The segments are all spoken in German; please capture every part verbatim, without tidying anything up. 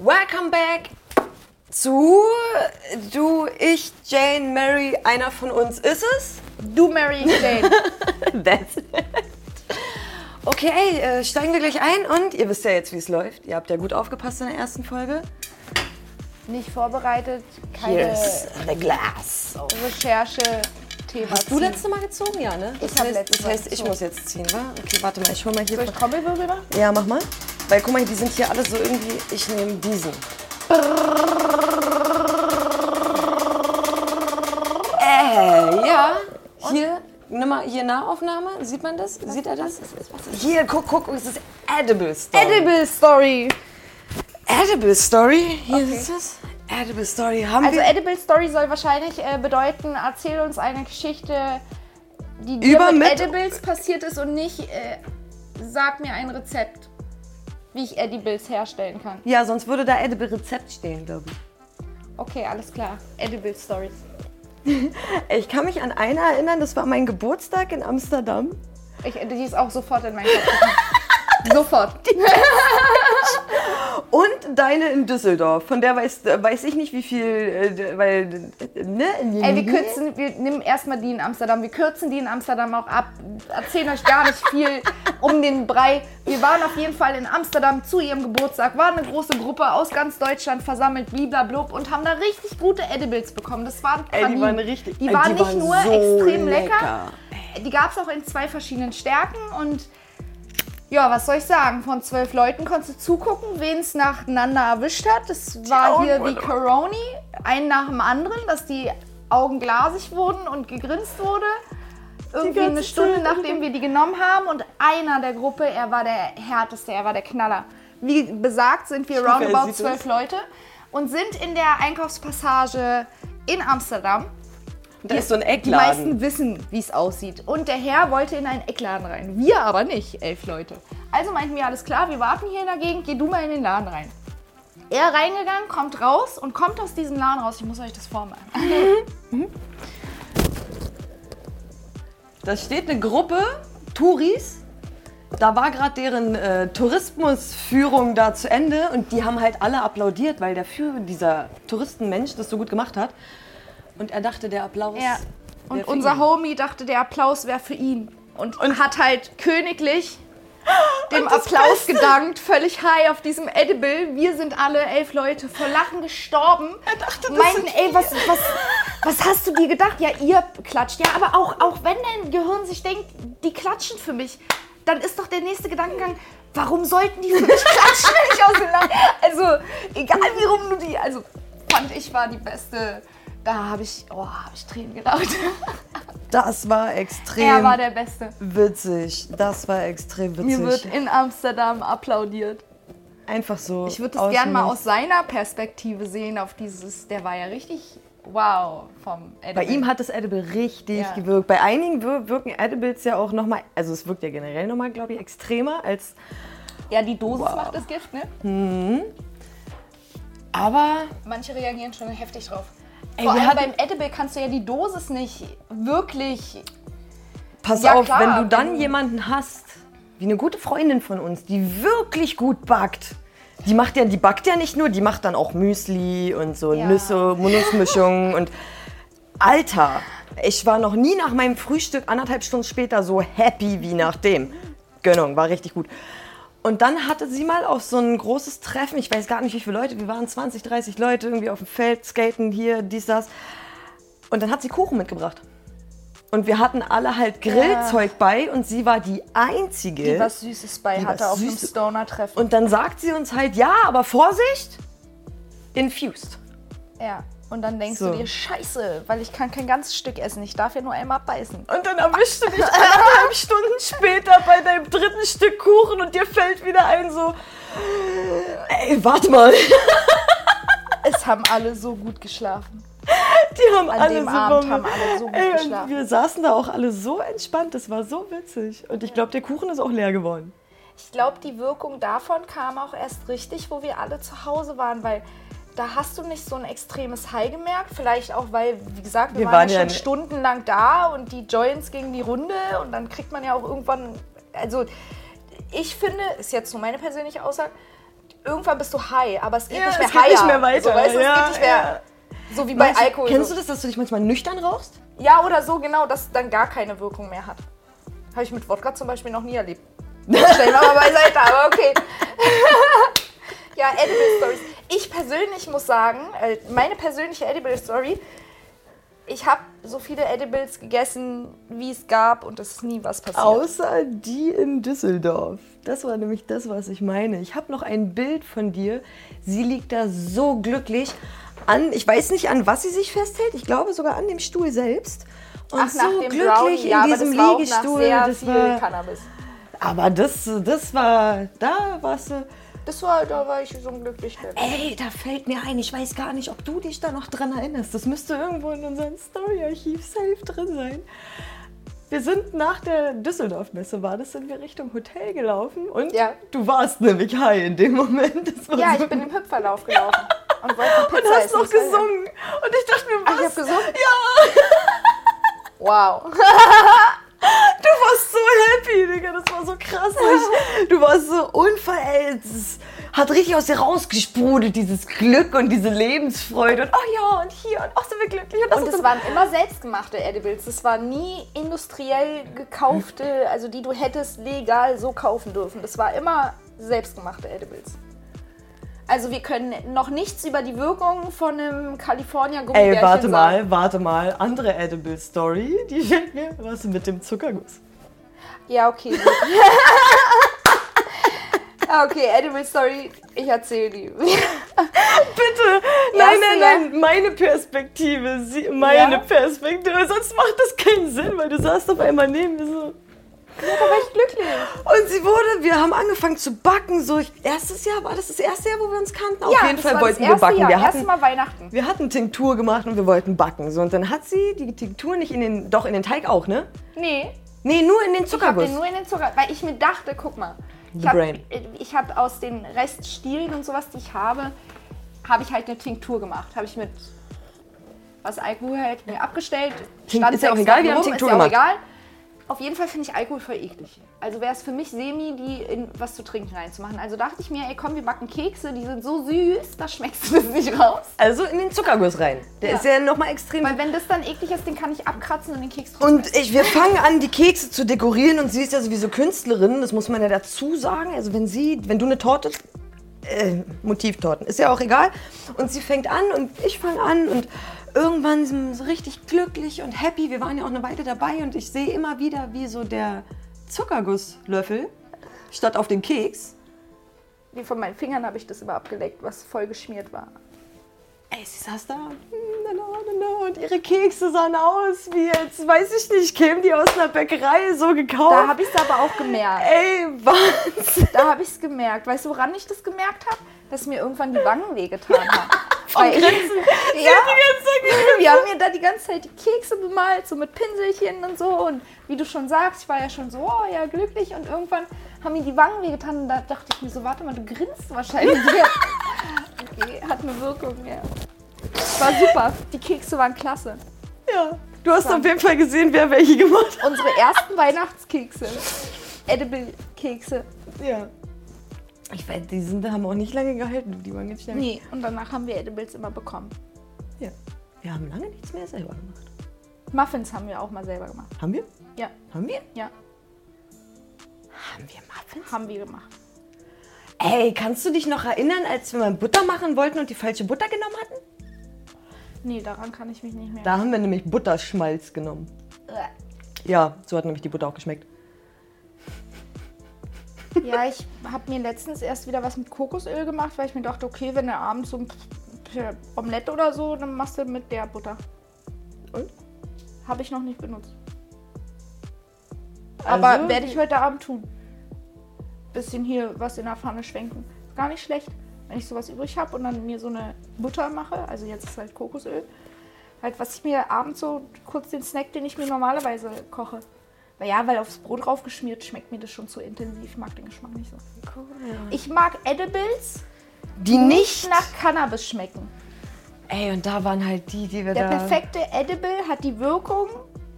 Welcome back zu Du, ich, Jane, Mary, einer von uns ist es. Du, Mary, Jane. That's it. Okay, äh, steigen wir gleich ein und ihr wisst ja jetzt, wie es läuft. Ihr habt ja gut aufgepasst in der ersten Folge. Nicht vorbereitet, keine Here's the glass. Recherche, Thema. Hast du letzte Mal gezogen? Ja, ne? Ich Das hab heißt, letztes das Mal heißt ich gezogen. muss jetzt ziehen, wa? Okay, warte mal, ich hol mal hier. Soll ich Trommelwirbel machen? Ja, mach mal. Weil guck mal, die sind hier alle so irgendwie, ich nehme diesen. Äh, ja. Hier, nimm mal hier Nahaufnahme. Sieht man das? Sieht er das? Hier, guck, guck, es ist Edible Story. Edible Story. Edible Story? Hier Okay. ist es. Edible Story. Haben Also wir Edible Story soll wahrscheinlich äh, bedeuten, erzähl uns eine Geschichte, die dir Über mit, mit- Edibles passiert ist und nicht, äh, sag mir ein Rezept, wie ich Edibles herstellen kann. Ja, sonst würde da Edible Rezept stehen, glaube ich. Okay, alles klar. Edible Stories. Ich kann mich an eine erinnern, das war mein Geburtstag in Amsterdam. Ich, die ist auch sofort in meinen Kopf gekommen. Sofort. Und deine in Düsseldorf. Von der weiß, weiß ich nicht, wie viel, äh, weil, ne? Ey, wir kürzen, wir nehmen erstmal die in Amsterdam, wir kürzen die in Amsterdam auch ab, erzählen euch gar nicht viel um den Brei. Wir waren auf jeden Fall in Amsterdam zu ihrem Geburtstag, war eine große Gruppe aus ganz Deutschland versammelt, bliblablub, und haben da richtig gute Edibles bekommen. Das waren Ey, die Pralinen. waren richtig, Die ey, waren die nicht waren nur so extrem lecker, lecker. die gab es auch in zwei verschiedenen Stärken und ja, was soll ich sagen? Von zwölf Leuten konntest du zugucken, wen es nacheinander erwischt hat. Das war Augen hier wie wurden- Coroni, ein nach dem anderen, dass die Augen glasig wurden und gegrinst wurde. Irgendwie ganze eine Stunde, Zeit. nachdem wir die genommen haben. Und einer der Gruppe, er war der härteste, er war der Knaller. Wie besagt, sind wir hoffe, er roundabout sieht zwölf es. Leute und sind in der Einkaufspassage in Amsterdam. Da ist so ein Die Eckladen. meisten wissen, wie es aussieht. Und der Herr wollte in einen Eckladen rein. Wir aber nicht, elf Leute. Also meinten wir, alles klar, wir warten hier in der Gegend, geh du mal in den Laden rein. Er reingegangen, kommt raus und kommt aus diesem Laden raus. Ich muss euch das vormachen. Da steht eine Gruppe Touris. Da war gerade deren äh, Tourismusführung da zu Ende und die haben halt alle applaudiert, weil der Führer, dieser Touristenmensch, das so gut gemacht hat. Und er dachte, der Applaus Ja. wäre Und für unser ihn. Homie dachte, der Applaus wäre für ihn. Und, hat halt königlich dem Und das Applaus Beste- gedankt, völlig high auf diesem Edible. Wir sind alle elf Leute vor Lachen gestorben. Er dachte, das Meinten, sind ey, was, was, was hast du dir gedacht? Ja, ihr klatscht. Ja, aber auch, auch wenn dein Gehirn sich denkt, die klatschen für mich, dann ist doch der nächste Gedankengang, warum sollten die für mich klatschen, wenn ich aus dem Land... Also, egal wie rum du die... Also, fand ich, war die beste... Da habe ich, oh, habe ich Tränen gelacht. Das war extrem Er war der Beste. witzig. Das war extrem witzig. Mir wird in Amsterdam applaudiert. Einfach so. Ich würde es aus gerne dem mal Nichts. aus seiner Perspektive sehen, auf dieses, der war ja richtig wow vom Edible. Bei ihm hat das Edible richtig Ja. gewirkt. Bei einigen wir- wirken Edibles ja auch nochmal, also es wirkt ja generell nochmal, glaube ich, extremer als. Ja, die Dosis Wow. macht das Gift, ne? Aber Manche reagieren schon heftig drauf. Ey, Vor wir allem hatten- beim Edible kannst du ja die Dosis nicht wirklich... pass Ja, auf, klar, wenn du dann wenn du- jemanden hast, wie eine gute Freundin von uns, die wirklich gut backt. Die macht ja, die backt ja nicht nur, die macht dann auch Müsli und so Ja. Nüsse, Nussmischungen und Alter, ich war noch nie nach meinem Frühstück anderthalb Stunden später so happy wie nach dem. Gönnung, war richtig gut. Und dann hatte sie mal auf so ein großes Treffen, ich weiß gar nicht wie viele Leute, wir waren zwanzig, dreißig Leute irgendwie auf dem Feld, skaten hier, dies, das. Und dann hat sie Kuchen mitgebracht. Und wir hatten alle halt Grillzeug bei und sie war die Einzige. Die was Süßes bei Die hatte was auf einem Süßes- Stoner-Treffen. Und dann sagt sie uns halt, ja, aber Vorsicht, infused. Ja. Und dann denkst So. du dir, scheiße, weil ich kann kein ganzes Stück essen. Ich darf ja nur einmal beißen. Und dann erwischst du dich eineinhalb Stunden später bei deinem dritten Stück Kuchen und dir fällt wieder ein so, ey, warte mal. Es haben alle so gut geschlafen. Die haben An alle dem so Abend Bombe. haben alle so gut Ey, und geschlafen. wir saßen da auch alle so entspannt, das war so witzig. Und ich glaube, der Kuchen ist auch leer geworden. Ich glaube, die Wirkung davon kam auch erst richtig, wo wir alle zu Hause waren, weil da hast du nicht so ein extremes High gemerkt. Vielleicht auch, weil, wie gesagt, wir, Wir waren, waren ja ja schon ne- stundenlang da und die Joints gingen die Runde und dann kriegt man ja auch irgendwann, also ich finde, ist jetzt nur meine persönliche Aussage, irgendwann bist du high, aber es geht Ja, nicht mehr es geht higher. nicht mehr weiter. So, weißt du, Ja, es geht nicht mehr ja. so wie bei Manche, Alkohol. Kennst so. du das, dass du dich manchmal nüchtern rauchst? Ja, oder so, genau, dass dann gar keine Wirkung mehr hat. Habe ich mit Wodka zum Beispiel noch nie erlebt. Stellen wir mal beiseite, aber okay. Ja, Edible Stories. Ich persönlich muss sagen, äh, meine persönliche Edible Story, ich habe so viele Edibles gegessen, wie es gab und es ist nie was passiert. Außer die in Düsseldorf. Das war nämlich das, was ich meine. Ich habe noch ein Bild von dir. Sie liegt da so glücklich an, ich weiß nicht, an was sie sich festhält. Ich glaube sogar an dem Stuhl selbst. Und Ach, nach so dem glücklich Brownie, in ja, aber diesem das war auch Liegestuhl. nach sehr das viel war, Cannabis. aber das, das war, da warst du. Das war, da war ich so glücklich. Ey, da fällt mir ein, ich weiß gar nicht, ob du dich da noch dran erinnerst. Das müsste irgendwo in unserem Story-Archiv safe drin sein. Wir sind nach der Düsseldorf-Messe, war das, sind wir Richtung Hotel gelaufen und Ja. du warst nämlich high in dem Moment. Das war Ja, so ich bin im Hüpferlauf gelaufen und wollte eine Pizza und hast essen. noch Das war ja- gesungen. Und ich dachte mir, was? Ach, ich hab gesungen? Ja, Wow. du warst so happy, Digga. Das war so krass. Ich, du warst so unverhältnismäßig. Es hat richtig aus dir rausgesprudelt, dieses Glück und diese Lebensfreude. Und oh ja, und hier, und ach, sind wir glücklich. Und, das Und ist es so- waren immer selbstgemachte Edibles. Es waren nie industriell gekaufte, also die du hättest legal so kaufen dürfen. Das war immer selbstgemachte Edibles. Also wir können noch nichts über die Wirkung von einem California Gummibärchen Ey, warte sagen. mal, warte mal. Andere Edible Story, die fällt mir. Was mit dem Zuckerguss? Ja, okay. gut. Ah, okay, Edible Story, ich erzähle die. Bitte! Nein, Ja, nein, ja. nein, meine Perspektive, sie, meine Ja? Perspektive, sonst macht das keinen Sinn, weil du saßt auf einmal neben mir so. Ja, da war ich glücklich. Und sie wurde, wir haben angefangen zu backen, so, ich, erstes Jahr, war das das erste Jahr, wo wir uns kannten? Auf ja, jeden das Fall war wollten das wir erste backen. Jahr, Wir erste hatten, Mal Weihnachten. wir hatten Tinktur gemacht und wir wollten backen. So, und dann hat sie die Tinktur nicht in den, doch in den Teig auch, ne? Nee, Nee, nur in den ich habe Zuckerguss. den nur in den Zucker, weil ich mir dachte, guck mal, ich The habe brain. ich hab aus den Reststielen und sowas, die ich habe, habe ich halt eine Tinktur gemacht. Habe ich mit was Alkohol halt mir abgestellt. Tink- stand ist ja auch sechs egal, Wochen wir haben rum, Tinktur ist ja auch gemacht. egal. Auf jeden Fall finde ich Alkohol voll eklig. Also wäre es für mich semi, die in was zu trinken reinzumachen. Also dachte ich mir, ey komm, wir backen Kekse, die sind so süß, da schmeckst du das nicht raus. Also in den Zuckerguss rein. Der Ja. ist ja nochmal extrem. Weil wenn das dann eklig ist, den kann ich abkratzen und den Keks trotzdem Und ich, wir fangen an, die Kekse zu dekorieren und sie ist ja sowieso Künstlerin, das muss man ja dazu sagen. Also wenn sie, wenn du eine Torte, äh, Motivtorten, ist ja auch egal. Und sie fängt an und ich fange an und irgendwann sind wir so richtig glücklich und happy. Wir waren ja auch eine Weile dabei und ich sehe immer wieder, wie so der Zuckergusslöffel statt auf den Keks. Wie von meinen Fingern habe ich das immer abgeleckt, was voll geschmiert war. Ey, sie saß da und ihre Kekse sahen aus wie jetzt, weiß ich nicht, kämen die aus einer Bäckerei so gekauft. Da habe ich es aber auch gemerkt. Ey, was? Da habe ich es gemerkt. Weißt du, woran ich das gemerkt habe? Dass mir irgendwann die Wangen wehgetan haben. Vom Weil ich- Grinsen. Ja, wir haben mir da die ganze Zeit die Kekse bemalt, so mit Pinselchen und so. Und wie du schon sagst, ich war ja schon so, oh ja, glücklich. Und irgendwann haben mir die Wangen wehgetan. Und da dachte ich mir so, warte mal, du grinst wahrscheinlich. Okay, hat eine Wirkung, ja. War super. Die Kekse waren klasse. Ja, du hast auf jeden Fall gesehen, wer welche gemacht hat. Unsere ersten Weihnachtskekse. Edible-Kekse. Ja. Ich weiß, die sind, haben auch nicht lange gehalten, die waren ganz schnell. Nee, und danach haben wir Edibles immer bekommen. Ja. Wir haben lange nichts mehr selber gemacht. Muffins haben wir auch mal selber gemacht. Haben wir? Ja, Haben wir? ja, Haben wir Muffins? haben wir gemacht. Ey, kannst du dich noch erinnern, als wir mal Butter machen wollten und die falsche Butter genommen hatten? Nee, daran kann ich mich nicht mehr. Da haben wir nämlich Butterschmalz genommen. Ja, so hat nämlich die Butter auch geschmeckt. Ja, ich habe mir letztens erst wieder was mit Kokosöl gemacht, weil ich mir dachte, okay, wenn du abends so ein Omelette oder so, dann machst du mit der Butter. Und? Habe ich noch nicht benutzt. Also- Aber werde ich heute Abend tun. Bisschen hier was in der Pfanne schwenken. Ist gar nicht schlecht, wenn ich sowas übrig habe und dann mir so eine Butter mache. Also jetzt ist halt Kokosöl. Halt, was ich mir abends so kurz den Snack, den ich mir normalerweise koche. Weil ja, weil aufs Brot draufgeschmiert schmeckt mir das schon zu intensiv. Ich mag den Geschmack nicht so. Ich mag Edibles, Die nicht. nach Cannabis schmecken. Ey, und da waren halt die, die wir Der da... perfekte Edible hat die Wirkung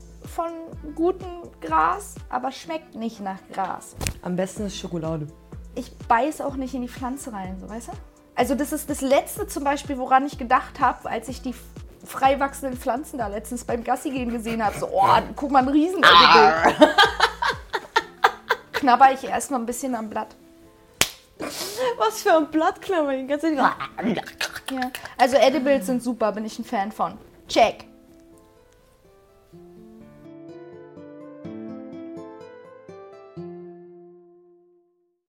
von gutem Gras, aber schmeckt nicht nach Gras. Am besten ist Schokolade. ich beiß auch nicht in die Pflanze rein, so weißt du? Also das ist das Letzte zum Beispiel, woran ich gedacht habe, als ich die frei wachsenden Pflanzen da letztens beim Gassi-Gehen gesehen habe. So, oh, guck mal, ein riesen knabber ich erstmal ein bisschen am Blatt. Was für ein Blatt knabber ich? Ganz ehrlich. Ja. Also Edibles sind super, bin ich ein Fan von. Check.